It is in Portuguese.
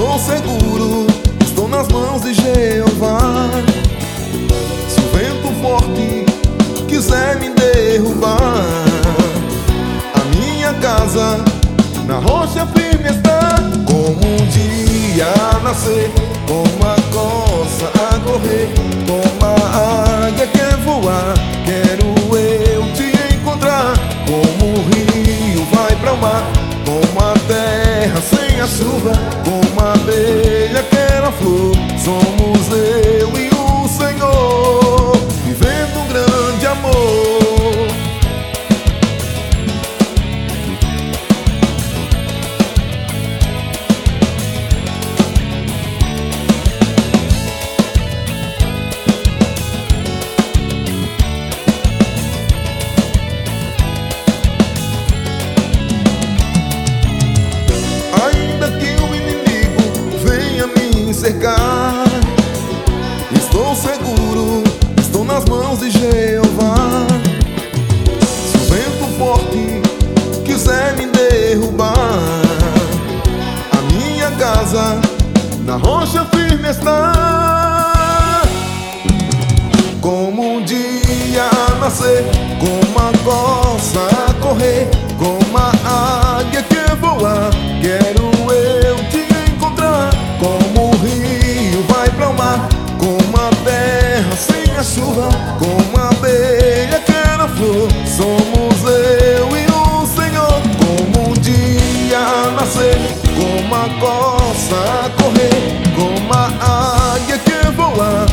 Estou seguro, estou nas mãos de Jeová. Se o vento forte quiser me derrubar, a minha casa na rocha firme está. Como um dia a nascer, como a coça a correr, como a águia quer voar, quero eu te encontrar. Como o rio vai para o mar, como a terra sem a chuva, como a abelha quer a flor, somos eu e o Senhor, vivendo um grande amor. Cercar, estou seguro, estou nas mãos de Jeová. Se o vento forte quiser me derrubar, a minha casa na rocha firme está. Como um dia a nascer, como a coça a correr, como a águia que voar, quero eu te encontrar. Como o rio vai para o mar, como a terra sem a chuva, como a abelha quer a flor, somos eu e o Senhor. Como um dia a nascer, como a coça a correr, como a águia que voar,